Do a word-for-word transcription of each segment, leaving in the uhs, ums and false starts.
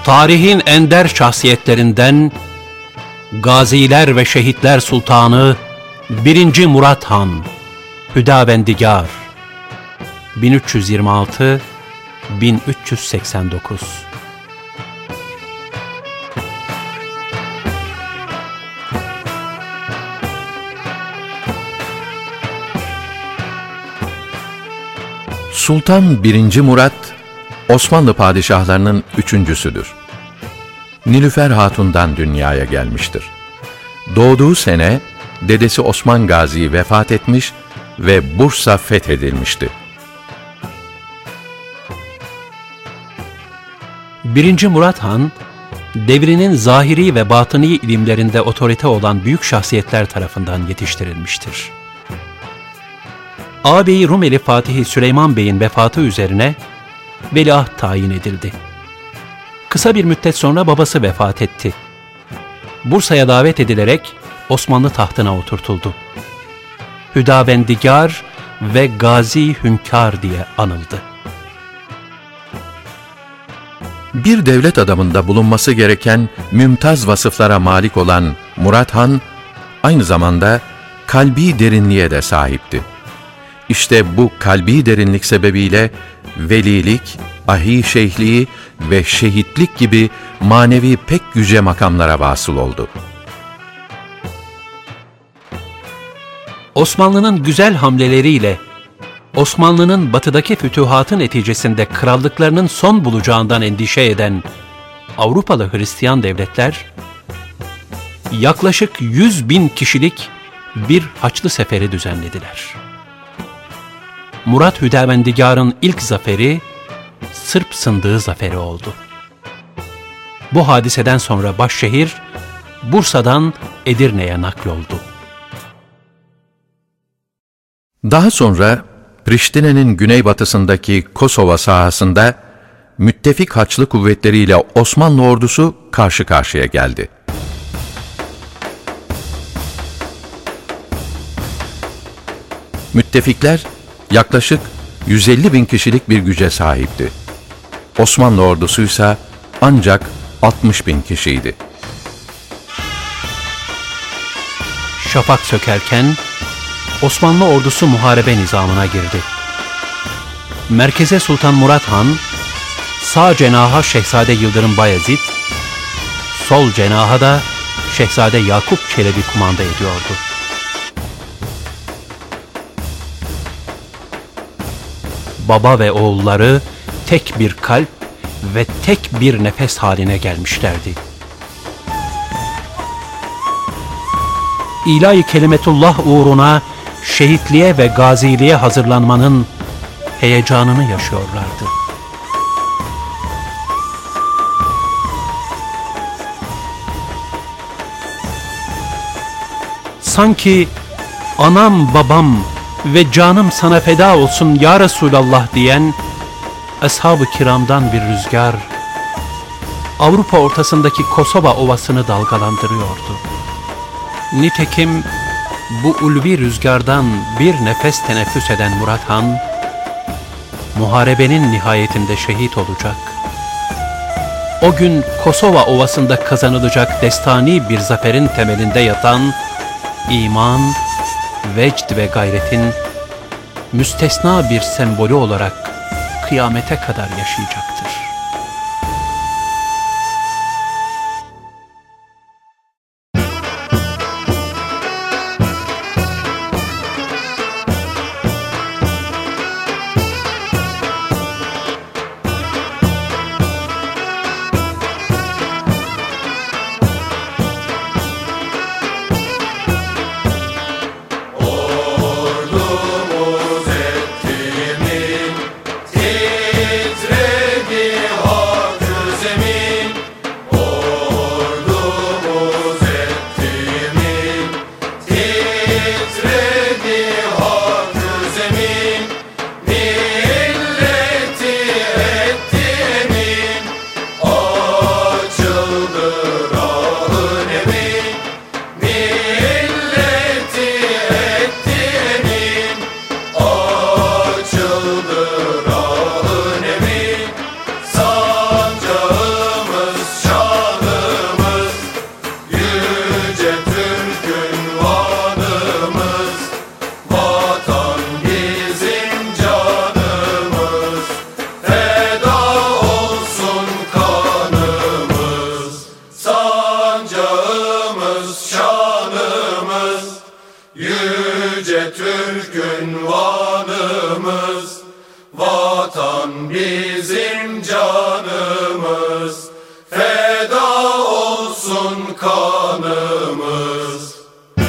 Tarihin ender şahsiyetlerinden Gaziler ve Şehitler Sultanı birinci. Murat Han, Hüdavendigar, bin üç yüz yirmi altı - bin üç yüz seksen dokuz. Sultan birinci. Murat, Osmanlı padişahlarının üçüncüsüdür. Nilüfer Hatun'dan dünyaya gelmiştir. Doğduğu sene dedesi Osman Gazi vefat etmiş ve Bursa fethedilmişti. birinci. Murat Han, devrinin zahiri ve batıni ilimlerinde otorite olan büyük şahsiyetler tarafından yetiştirilmiştir. Ağabeyi Rumeli Fatihi Süleyman Bey'in vefatı üzerine veliaht tayin edildi. Kısa bir müddet sonra babası vefat etti. Bursa'ya davet edilerek Osmanlı tahtına oturtuldu. Hüdavendigar ve Gazi Hünkâr diye anıldı. Bir devlet adamında bulunması gereken mümtaz vasıflara malik olan Murat Han, aynı zamanda kalbi derinliğe de sahipti. İşte bu kalbi derinlik sebebiyle velilik, ahi şeyhliği ve şehitlik gibi manevi pek yüce makamlara vasıl oldu. Osmanlı'nın güzel hamleleriyle Osmanlı'nın batıdaki fütühatı neticesinde krallıklarının son bulacağından endişe eden Avrupalı Hristiyan devletler, yaklaşık yüz bin kişilik bir Haçlı Seferi düzenlediler. Murat Hüdavendigar'ın ilk zaferi, Sırp Sındığı Zaferi oldu. Bu hadiseden sonra başşehir, Bursa'dan Edirne'ye nakloldu. Daha sonra Priştine'nin güneybatısındaki Kosova sahasında müttefik Haçlı kuvvetleriyle Osmanlı ordusu karşı karşıya geldi. Müttefikler yaklaşık yüz elli bin kişilik bir güce sahipti. Osmanlı ordusuysa ancak altmış bin kişiydi. Şafak sökerken Osmanlı ordusu muharebe nizamına girdi. Merkeze Sultan Murat Han, sağ cenaha Şehzade Yıldırım Bayezid, sol cenaha da Şehzade Yakup Çelebi kumanda ediyordu. Baba ve oğulları tek bir kalp ve tek bir nefes haline gelmişlerdi. İlahi kelimetullah uğruna şehitliğe ve gaziliğe hazırlanmanın heyecanını yaşıyorlardı. Sanki anam babam ve canım sana feda olsun ya Resulallah diyen ashab-ı kiramdan bir rüzgar Avrupa ortasındaki Kosova ovasını dalgalandırıyordu. Nitekim bu ulvi rüzgardan bir nefes teneffüs eden Murat Han, muharebenin nihayetinde şehit olacak. O gün Kosova ovasında kazanılacak destani bir zaferin temelinde yatan iman, vecd ve gayretin müstesna bir sembolü olarak kıyamete kadar yaşayacaktır. Ordumuz etti mi, titredi Türk ünvanımız, vatan bizim canımız, feda olsun kanımız.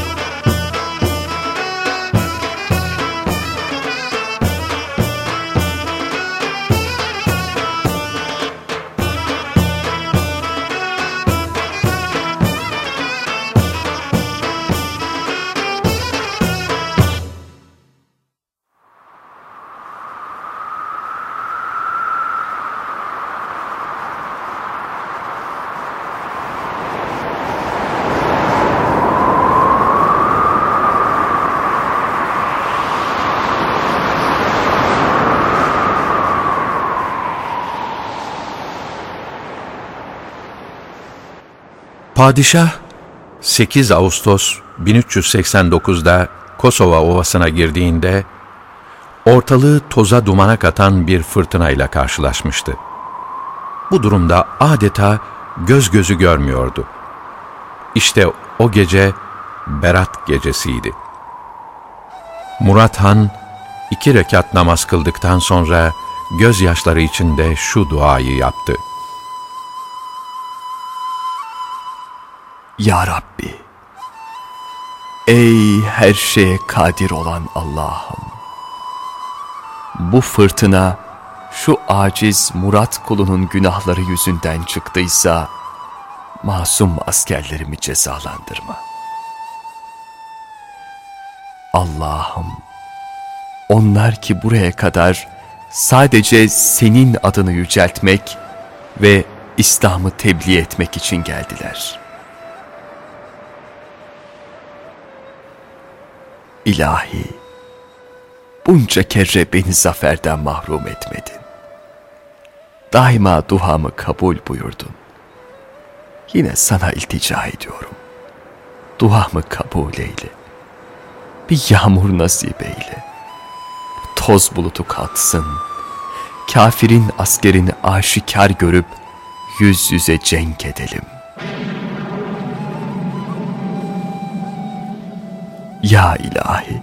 Padişah sekiz Ağustos bin üç yüz seksen dokuz'da Kosova Ovası'na girdiğinde ortalığı toza dumana katan bir fırtınayla karşılaşmıştı. Bu durumda adeta göz gözü görmüyordu. İşte o gece Berat gecesiydi. Murat Han iki rekat namaz kıldıktan sonra gözyaşları içinde şu duayı yaptı. Ya Rabbi, ey her şeye kadir olan Allah'ım, bu fırtına şu aciz Murat kulunun günahları yüzünden çıktıysa masum askerlerimi cezalandırma. Allah'ım, onlar ki buraya kadar sadece senin adını yüceltmek ve İslam'ı tebliğ etmek için geldiler. İlahi, bunca kere beni zaferden mahrum etmedin. Daima duamı kabul buyurdun. Yine sana iltica ediyorum. Duamı kabul eyle. Bir yağmur nasip eyle. Toz bulutu kalksın. Kafirin askerini aşikar görüp yüz yüze cenk edelim. Ya ilahi,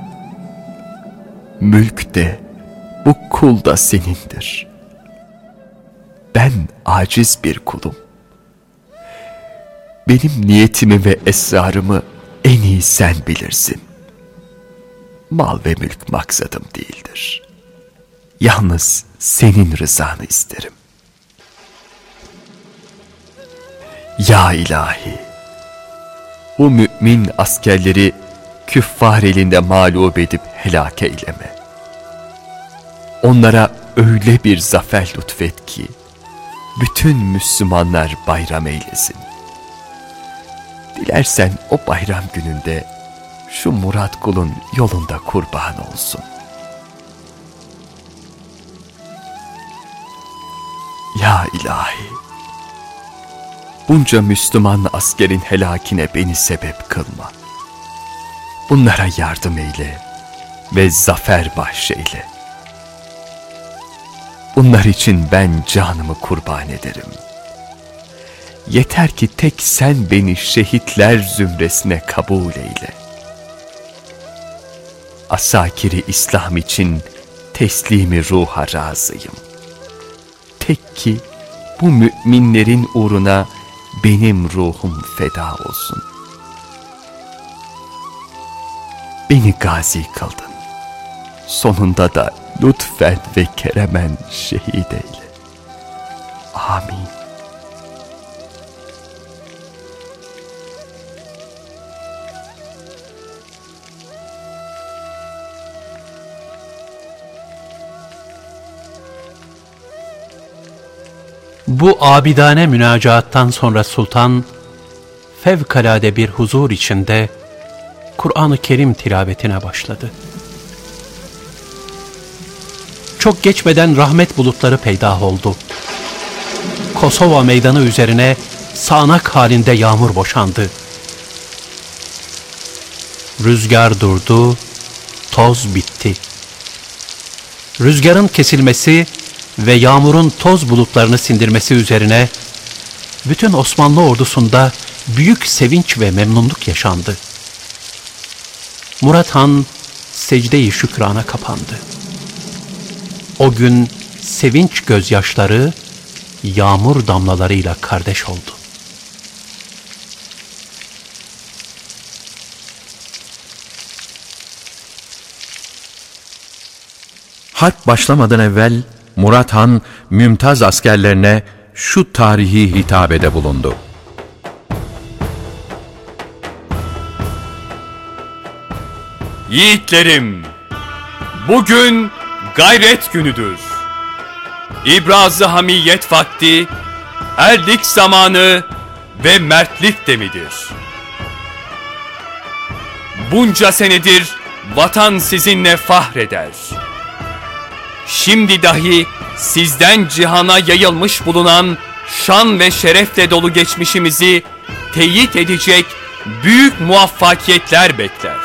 mülk de bu kul da senindir. Ben aciz bir kulum. Benim niyetimi ve esrarımı en iyi sen bilirsin. Mal ve mülk maksadım değildir. Yalnız senin rızanı isterim. Ya ilahi, bu mümin askerleri küffar elinde mağlup edip helak eyleme. Onlara öyle bir zafer lütfet ki bütün Müslümanlar bayram eylesin. Dilersen o bayram gününde şu Murat kulun yolunda kurban olsun. Ya ilahi, bunca Müslüman askerin helakine beni sebep kılma. Bunlara yardım eyle ve zafer bahşeyle. Bunlar için ben canımı kurban ederim. Yeter ki tek sen beni şehitler zümresine kabul eyle. Asakiri İslam için teslimi ruha razıyım. Tek ki bu müminlerin uğruna benim ruhum feda olsun. Beni gazi kıldın. Sonunda da lütfen ve keremen şehit eyle. Amin. Bu abidane münacaattan sonra sultan fevkalade bir huzur içinde Kur'an-ı Kerim tilavetine başladı. Çok geçmeden rahmet bulutları peydah oldu. Kosova meydanı üzerine sağanak halinde yağmur boşandı. Rüzgar durdu, toz bitti. Rüzgarın kesilmesi ve yağmurun toz bulutlarını sindirmesi üzerine bütün Osmanlı ordusunda büyük sevinç ve memnunluk yaşandı. Murat Han secde-i şükrana kapandı. O gün sevinç gözyaşları yağmur damlalarıyla kardeş oldu. Harp başlamadan evvel Murat Han, Mümtaz askerlerine şu tarihi hitabede bulundu. Yiğitlerim, bugün gayret günüdür. İbraz-ı hamiyet vakti, erlik zamanı ve mertlik demidir. Bunca senedir vatan sizinle fahreder. Şimdi dahi sizden cihana yayılmış bulunan şan ve şerefle dolu geçmişimizi teyit edecek büyük muvaffakiyetler bekler.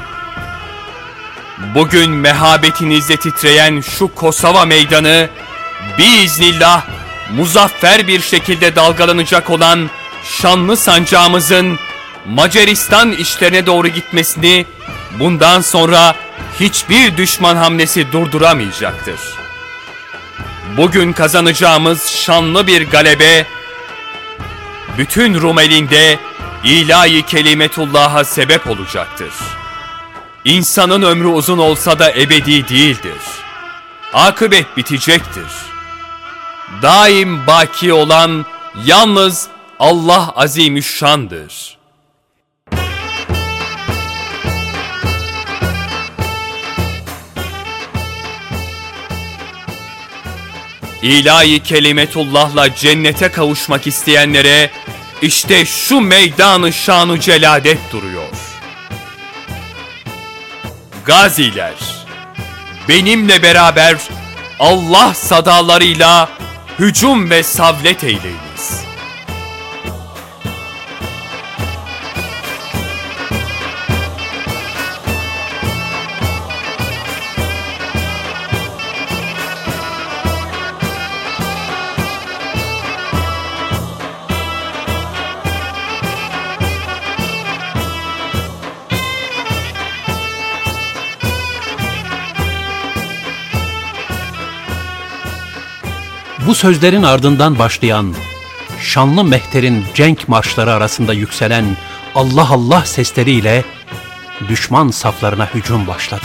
Bugün mehabetinizle titreyen şu Kosova meydanı biiznillah muzaffer bir şekilde dalgalanacak olan şanlı sancağımızın Macaristan işlerine doğru gitmesini bundan sonra hiçbir düşman hamlesi durduramayacaktır. Bugün kazanacağımız şanlı bir galebe, bütün Rumeli'nde ilahi kelimetullah'a sebep olacaktır. İnsanın ömrü uzun olsa da ebedi değildir. Akıbet bitecektir. Daim baki olan yalnız Allah Azimüşşan'dır. İlahi kelimetullah'la cennete kavuşmak isteyenlere işte şu meydan-ı şan-ı celadet duruyor. Gaziler, benimle beraber Allah sadalarıyla hücum ve savlet eyleyiniz. Bu sözlerin ardından başlayan, şanlı mehterin cenk marşları arasında yükselen Allah Allah sesleriyle düşman saflarına hücum başladı.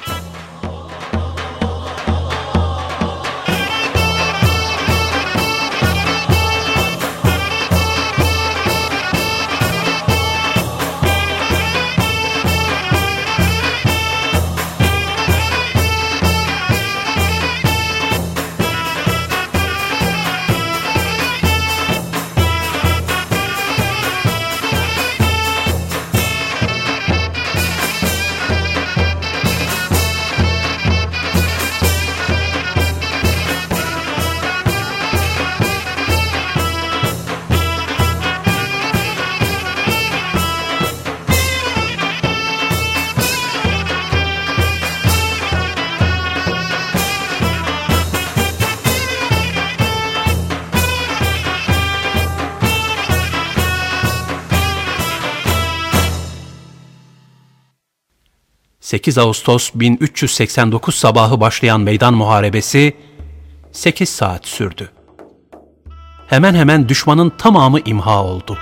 sekiz Ağustos bin üç yüz seksen dokuz sabahı başlayan meydan muharebesi sekiz saat sürdü. Hemen hemen düşmanın tamamı imha oldu.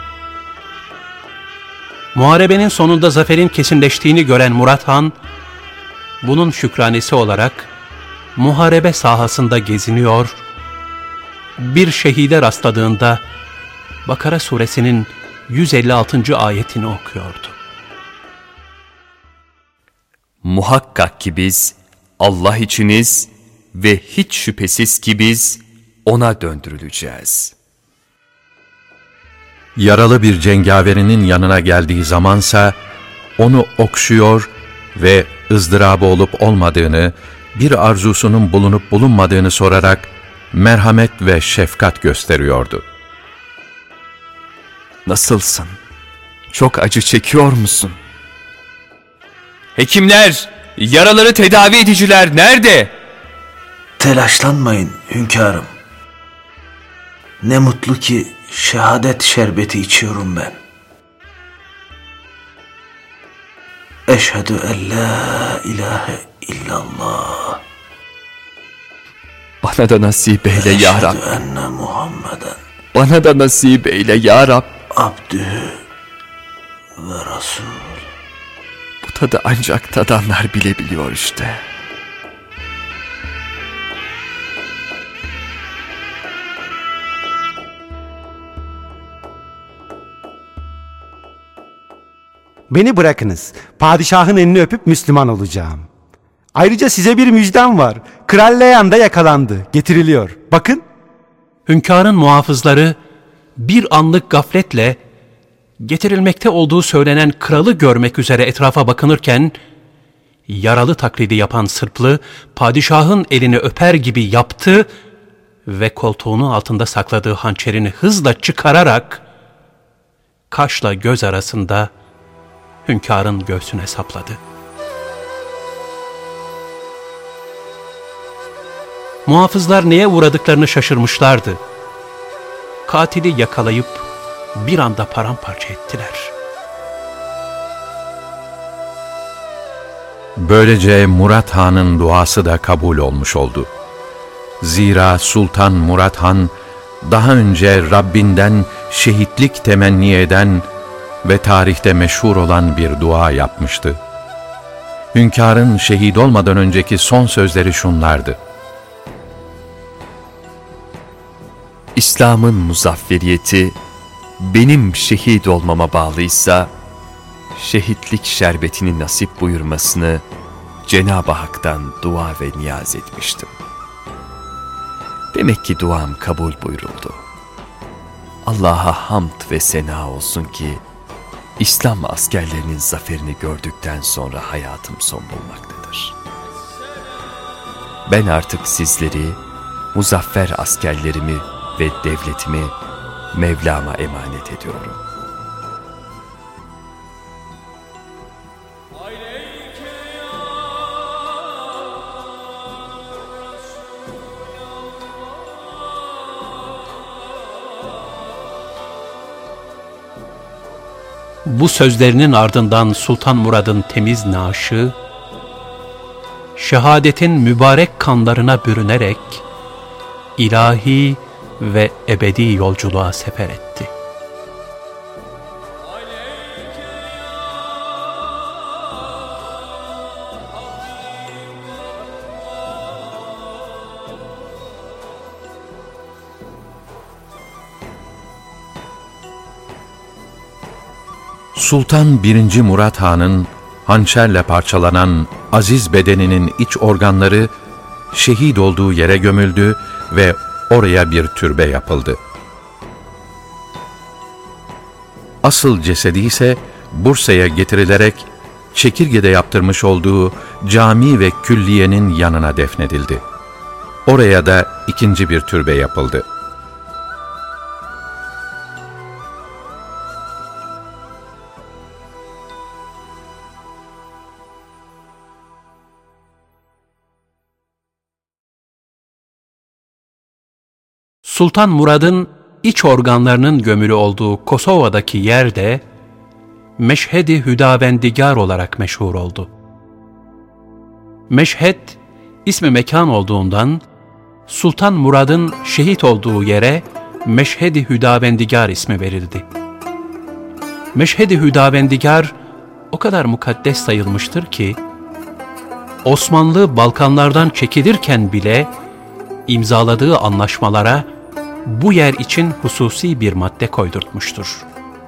Muharebenin sonunda zaferin kesinleştiğini gören Murat Han, bunun şükranesi olarak muharebe sahasında geziniyor, bir şehide rastladığında Bakara suresinin yüz elli altıncı ayetini okuyordu. Muhakkak ki biz Allah içiniz ve hiç şüphesiz ki biz ona döndürüleceğiz. Yaralı bir cengaverinin yanına geldiği zamansa onu okşuyor ve ızdırabı olup olmadığını, bir arzusunun bulunup bulunmadığını sorarak merhamet ve şefkat gösteriyordu. Nasılsın? Çok acı çekiyor musun? Hekimler, yaraları tedavi ediciler nerede? Telaşlanmayın hünkârım. Ne mutlu ki şehadet şerbeti içiyorum ben. Eşhedü en la ilahe illallah. Bana da nasip eyle ya Rab. Eşhedü enne Muhammeden Bana da nasip eyle ya Rab. abdühü ve rasul. Bu tadı ancak tadanlar bilebiliyor işte. Beni bırakınız. Padişahın elini öpüp Müslüman olacağım. Ayrıca size bir müjdem var. Kral Leyan da yakalandı. Getiriliyor. Bakın. Hünkârın muhafızları bir anlık gafletle getirilmekte olduğu söylenen kralı görmek üzere etrafa bakınırken, yaralı taklidi yapan Sırplı padişahın elini öper gibi yaptı ve koltuğunun altında sakladığı hançerini hızla çıkararak kaşla göz arasında hünkârın göğsüne sapladı. Muhafızlar neye uğradıklarını şaşırmışlardı. Katili yakalayıp bir anda paramparça ettiler. Böylece Murat Han'ın duası da kabul olmuş oldu. Zira Sultan Murat Han daha önce Rabbinden şehitlik temenni eden ve tarihte meşhur olan bir dua yapmıştı. Hünkârın şehit olmadan önceki son sözleri şunlardı: İslam'ın muzafferiyeti benim şehit olmama bağlıysa, şehitlik şerbetini nasip buyurmasını Cenab-ı Hak'tan dua ve niyaz etmiştim. Demek ki duam kabul buyuruldu. Allah'a hamd ve sena olsun ki, İslam askerlerinin zaferini gördükten sonra hayatım son bulmaktadır. Ben artık sizleri, muzaffer askerlerimi ve devletimi Mevlam'a emanet ediyorum. Bu sözlerinin ardından Sultan Murad'ın temiz naaşı, şehadetin mübarek kanlarına bürünerek ilahi ve ebedi yolculuğa sefer etti. Sultan birinci. Murat Han'ın hançerle parçalanan aziz bedeninin iç organları şehit olduğu yere gömüldü ve oraya bir türbe yapıldı. Asıl cesedi ise Bursa'ya getirilerek Çekirge'de yaptırmış olduğu cami ve külliyenin yanına defnedildi. Oraya da ikinci bir türbe yapıldı. Sultan Murad'ın iç organlarının gömülü olduğu Kosova'daki yer de Meşhed-i Hüdavendigar olarak meşhur oldu. Meşhed, ismi mekan olduğundan Sultan Murad'ın şehit olduğu yere Meşhed-i Hüdavendigar ismi verildi. Meşhed-i Hüdavendigar o kadar mukaddes sayılmıştır ki, Osmanlı Balkanlardan çekilirken bile imzaladığı anlaşmalara bu yer için hususi bir madde koydurtmuştur.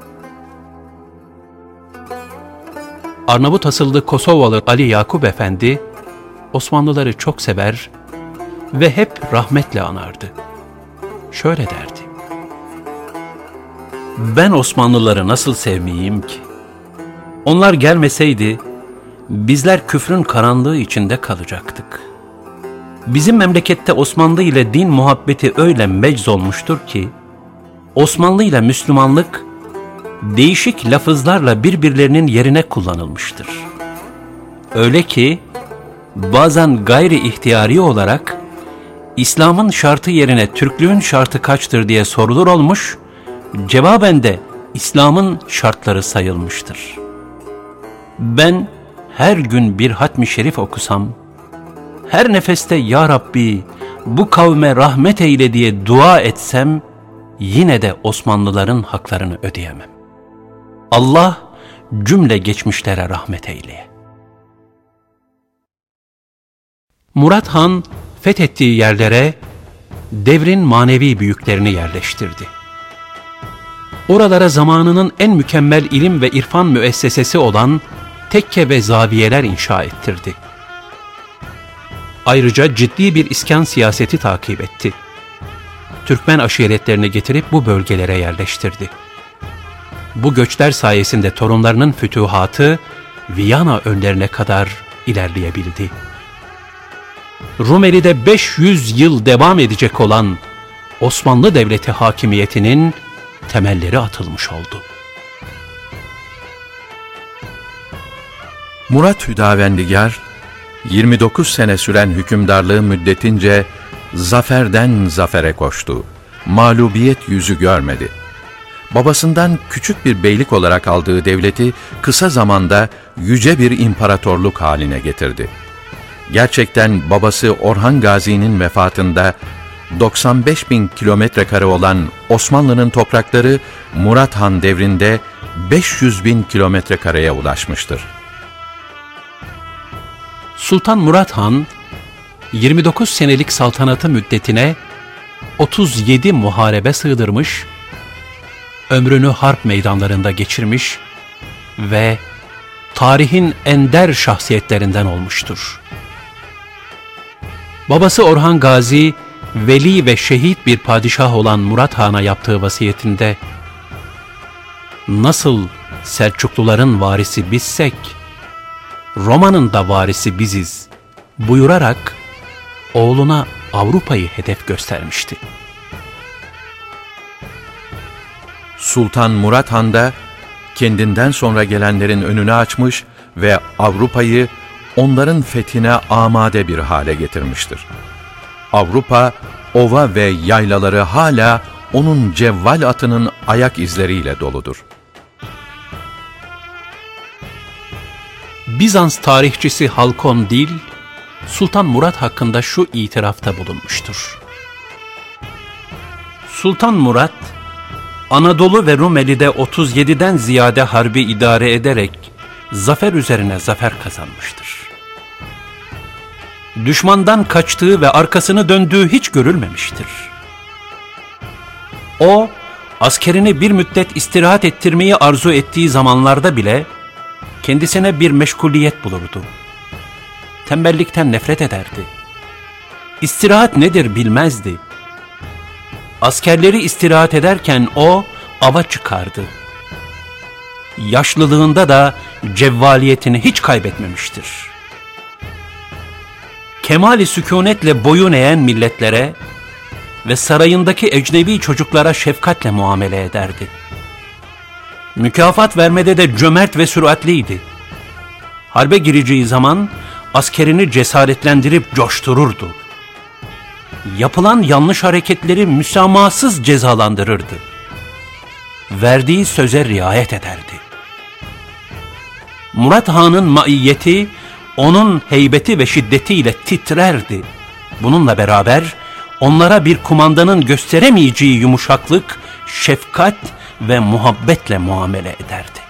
Arnavut asıllı Kosovalı Ali Yakup Efendi, Osmanlıları çok sever ve hep rahmetle anardı. Şöyle derdi: "Ben Osmanlıları nasıl sevmeyeyim ki? Onlar gelmeseydi, bizler küfrün karanlığı içinde kalacaktık. Bizim memlekette Osmanlı ile din muhabbeti öyle mecz olmuştur ki, Osmanlı ile Müslümanlık değişik lafızlarla birbirlerinin yerine kullanılmıştır. Öyle ki bazen gayri ihtiyari olarak İslam'ın şartı yerine Türklüğün şartı kaçtır diye sorulur olmuş, cevaben de İslam'ın şartları sayılmıştır. Ben her gün bir hatmi şerif okusam, her nefeste ya Rabbi bu kavme rahmet eyle diye dua etsem, yine de Osmanlıların haklarını ödeyemem. Allah cümle geçmişlere rahmet eyleye. Murat Han fethettiği yerlere devrin manevi büyüklerini yerleştirdi. Oralara zamanının en mükemmel ilim ve irfan müessesesi olan tekke ve zaviyeler inşa ettirdi. Ayrıca ciddi bir iskan siyaseti takip etti. Türkmen aşiretlerini getirip bu bölgelere yerleştirdi. Bu göçler sayesinde torunlarının fütühatı Viyana önlerine kadar ilerleyebildi. Rumeli'de beş yüz yıl devam edecek olan Osmanlı Devleti hakimiyetinin temelleri atılmış oldu. Murat Hüdavendigar, yirmi dokuz sene süren hükümdarlığı müddetince zaferden zafere koştu. Mağlubiyet yüzü görmedi. Babasından küçük bir beylik olarak aldığı devleti kısa zamanda yüce bir imparatorluk haline getirdi. Gerçekten babası Orhan Gazi'nin vefatında doksan beş bin kilometre kare olan Osmanlı'nın toprakları Murat Han devrinde beş yüz bin kilometre kareye ulaşmıştır. Sultan Murat Han, yirmi dokuz senelik saltanatı müddetine otuz yedi muharebe sığdırmış, ömrünü harp meydanlarında geçirmiş ve tarihin ender şahsiyetlerinden olmuştur. Babası Orhan Gazi, veli ve şehit bir padişah olan Murat Han'a yaptığı vasiyetinde, nasıl Selçukluların varisi bizsek, Roma'nın da varisi biziz buyurarak oğluna Avrupa'yı hedef göstermişti. Sultan Murat Han da kendinden sonra gelenlerin önünü açmış ve Avrupa'yı onların fethine amade bir hale getirmiştir. Avrupa, ova ve yaylaları hala onun cevval atının ayak izleriyle doludur. Bizans tarihçisi Halkon Dil, Sultan Murat hakkında şu itirafta bulunmuştur. Sultan Murat, Anadolu ve Rumeli'de otuz yediden ziyade harbi idare ederek zafer üzerine zafer kazanmıştır. Düşmandan kaçtığı ve arkasını döndüğü hiç görülmemiştir. O, askerini bir müddet istirahat ettirmeyi arzu ettiği zamanlarda bile kendisine bir meşguliyet bulurdu. Tembellikten nefret ederdi. İstirahat nedir bilmezdi. Askerleri istirahat ederken o ava çıkardı. Yaşlılığında da cevvaliyetini hiç kaybetmemiştir. Kemali sükunetle boyun eğen milletlere ve sarayındaki ecnebi çocuklara şefkatle muamele ederdi. Mükafat vermede de cömert ve süratliydi. Harbe gireceği zaman askerini cesaretlendirip coştururdu. Yapılan yanlış hareketleri müsamahasız cezalandırırdı. Verdiği söze riayet ederdi. Murat Han'ın maiyeti, onun heybeti ve şiddetiyle titrerdi. Bununla beraber onlara bir kumandanın gösteremeyeceği yumuşaklık, şefkat ve muhabbetle muamele ederdi.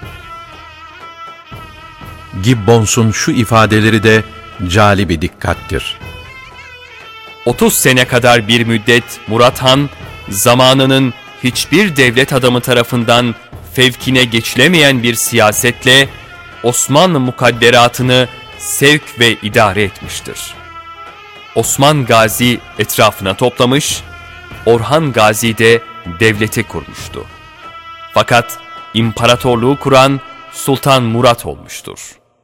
Gibbons'un şu ifadeleri de cali bir dikkattir. otuz sene kadar bir müddet Murat Han, zamanının hiçbir devlet adamı tarafından fevkine geçilemeyen bir siyasetle Osmanlı mukadderatını sevk ve idare etmiştir. Osman Gazi etrafına toplamış, Orhan Gazi de devleti kurmuştu. Fakat imparatorluğu kuran Sultan Murat olmuştur.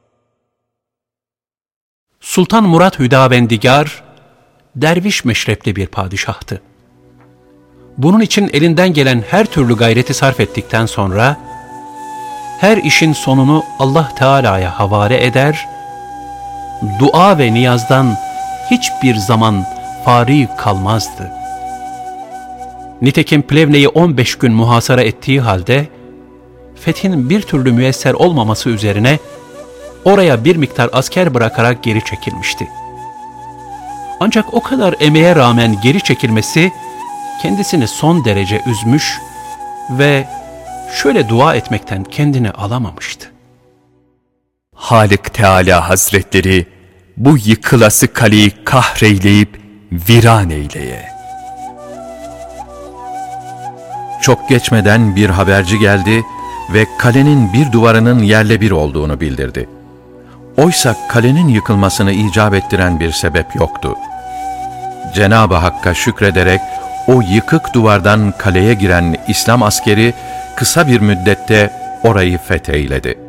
Sultan Murat Hüdavendigar, derviş meşrepli bir padişahtı. Bunun için elinden gelen her türlü gayreti sarf ettikten sonra, her işin sonunu Allah Teala'ya havale eder, dua ve niyazdan hiçbir zaman fari kalmazdı. Nitekim Plevne'yi on beş gün muhasara ettiği halde, fethin bir türlü müyesser olmaması üzerine, oraya bir miktar asker bırakarak geri çekilmişti. Ancak o kadar emeğe rağmen geri çekilmesi kendisini son derece üzmüş ve şöyle dua etmekten kendini alamamıştı. Halık Teala Hazretleri bu yıkılası kaleyi kahreyleyip viran eyleye. Çok geçmeden bir haberci geldi ve kalenin bir duvarının yerle bir olduğunu bildirdi. Oysa kalenin yıkılmasını icap ettiren bir sebep yoktu. Cenab-ı Hakk'a şükrederek o yıkık duvardan kaleye giren İslam askeri kısa bir müddette orayı fetheyledi.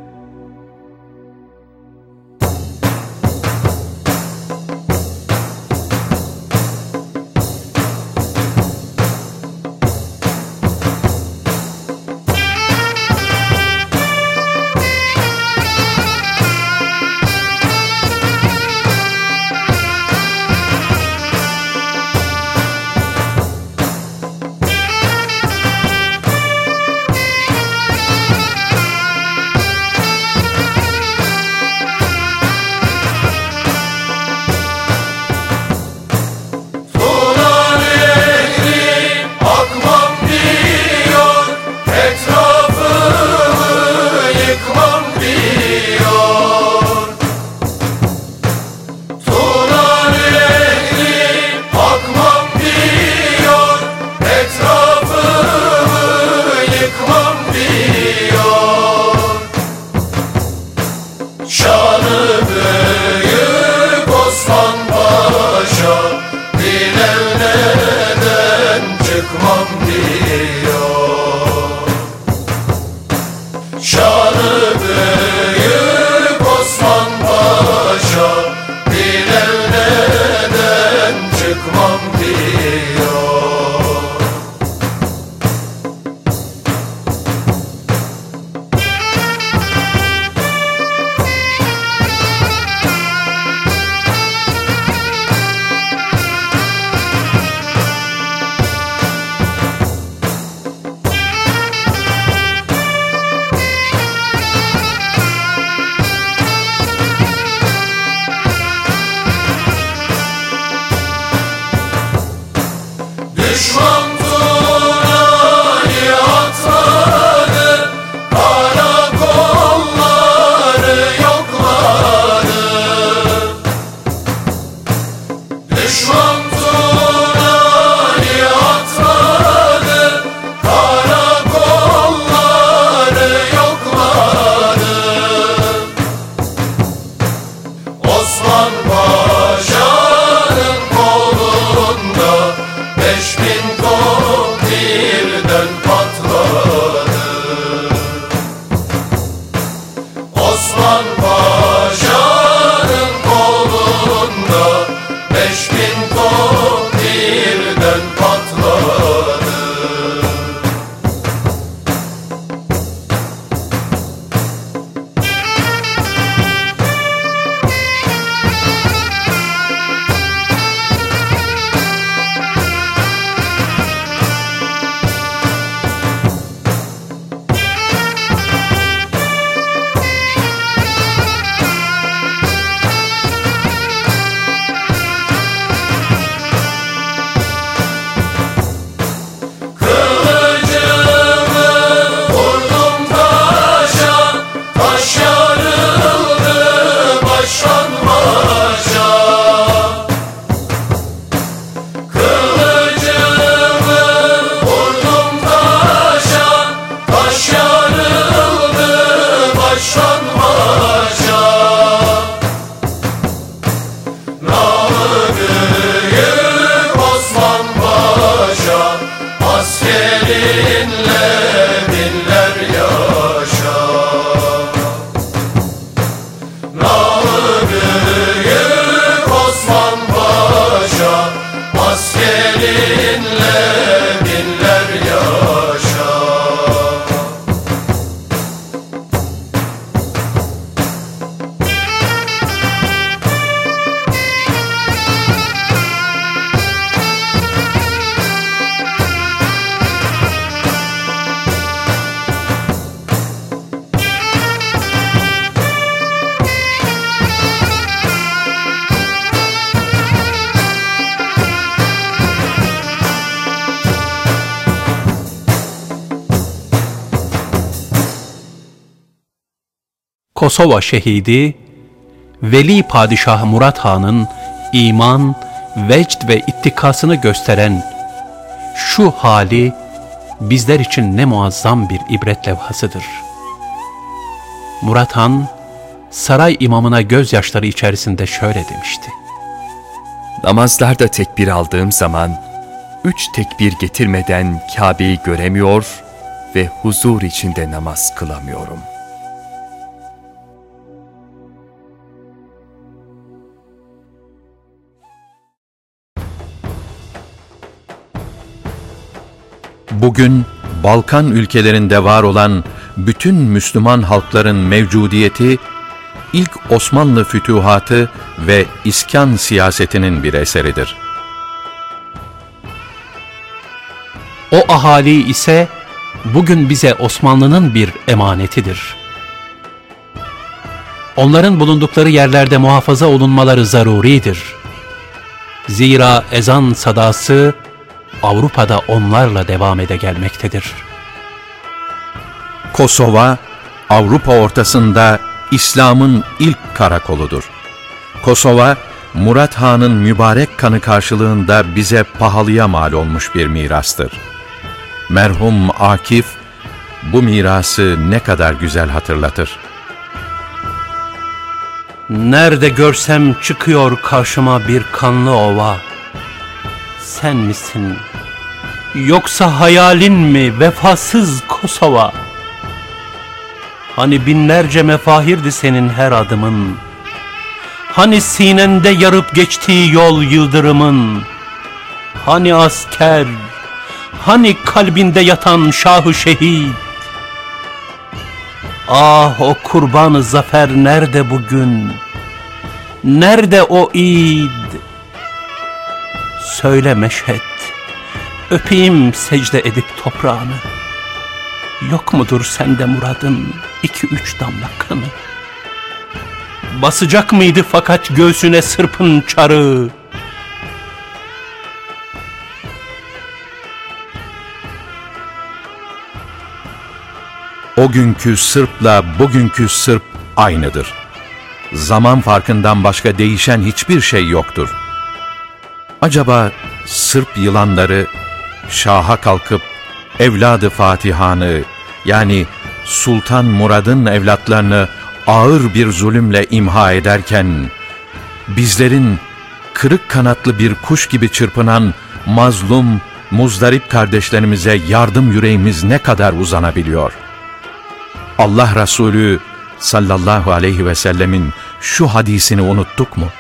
Kosova şehidi, Veli Padişah Murat Han'ın iman, vecd ve ittikasını gösteren şu hali bizler için ne muazzam bir ibret levhasıdır. Murat Han, saray imamına gözyaşları içerisinde şöyle demişti: Namazlarda tekbir aldığım zaman, üç tekbir getirmeden Kabe'yi göremiyor ve huzur içinde namaz kılamıyorum. Bugün Balkan ülkelerinde var olan bütün Müslüman halkların mevcudiyeti, ilk Osmanlı fütühatı ve iskan siyasetinin bir eseridir. O ahali ise bugün bize Osmanlı'nın bir emanetidir. Onların bulundukları yerlerde muhafaza olunmaları zaruridir. Zira ezan sadası Avrupa'da onlarla devam ede gelmektedir. Kosova, Avrupa ortasında İslam'ın ilk karakoludur. Kosova, Murat Han'ın mübarek kanı karşılığında bize pahalıya mal olmuş bir mirastır. Merhum Akif, bu mirası ne kadar güzel hatırlatır. Nerede görsem çıkıyor karşıma bir kanlı ova. Sen misin? Yoksa hayalin mi vefasız Kosova? Hani binlerce mefahirdi senin her adımın. Hani sinende yarıp geçtiği yol yıldırımın. Hani asker, hani kalbinde yatan şahı şehit. Ah, o kurban-ı zafer nerede bugün? Nerede o id? Söyle Meşhed, öpeyim secde edip toprağını. Yok mudur sende muradın iki üç damla kanı? Basacak mıydı fakat göğsüne sırpın çarı? O günkü Sırp'la bugünkü Sırp aynıdır. Zaman farkından başka değişen hiçbir şey yoktur. Acaba Sırp yılanları şaha kalkıp evladı Fatihan'ı, yani Sultan Murad'ın evlatlarını ağır bir zulümle imha ederken, bizlerin kırık kanatlı bir kuş gibi çırpınan mazlum, muzdarip kardeşlerimize yardım yüreğimiz ne kadar uzanabiliyor? Allah Resulü sallallahu aleyhi ve sellemin şu hadisini unuttuk mu?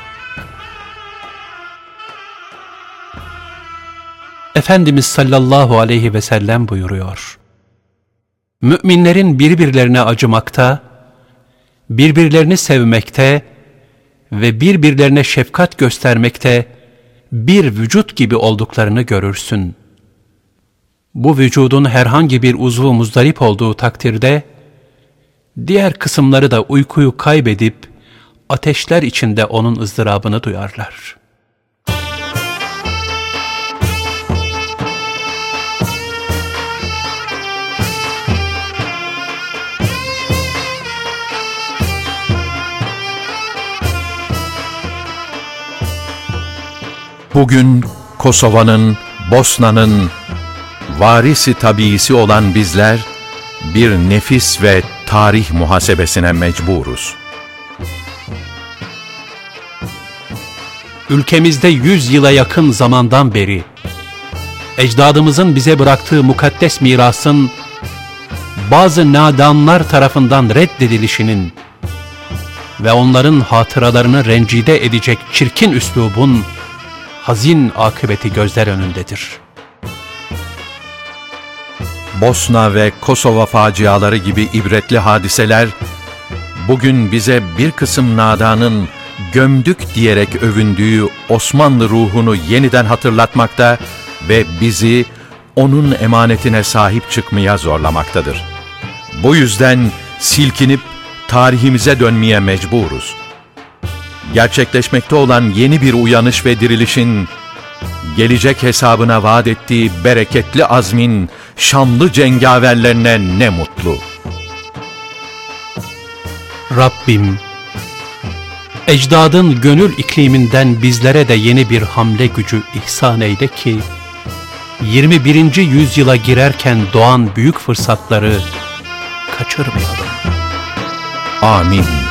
Efendimiz sallallahu aleyhi ve sellem buyuruyor: Müminlerin birbirlerine acımakta, birbirlerini sevmekte ve birbirlerine şefkat göstermekte bir vücut gibi olduklarını görürsün. Bu vücudun herhangi bir uzvu muzdarip olduğu takdirde, diğer kısımları da uykuyu kaybedip ateşler içinde onun ızdırabını duyarlar. Bugün Kosova'nın, Bosna'nın varisi tabiisi olan bizler, bir nefis ve tarih muhasebesine mecburuz. Ülkemizde yüz yıla yakın zamandan beri ecdadımızın bize bıraktığı mukaddes mirasın bazı nadanlar tarafından reddedilişinin ve onların hatıralarını rencide edecek çirkin üslubun hazin akıbeti gözler önündedir. Bosna ve Kosova faciaları gibi ibretli hadiseler, bugün bize bir kısım nadanın gömdük diyerek övündüğü Osmanlı ruhunu yeniden hatırlatmakta ve bizi onun emanetine sahip çıkmaya zorlamaktadır. Bu yüzden silkinip tarihimize dönmeye mecburuz. Gerçekleşmekte olan yeni bir uyanış ve dirilişin, gelecek hesabına vaat ettiği bereketli azmin şanlı cengaverlerine ne mutlu. Rabbim, ecdadın gönül ikliminden bizlere de yeni bir hamle gücü ihsan eyle ki, yirmi birinci yüzyıla girerken doğan büyük fırsatları kaçırmayalım. Amin.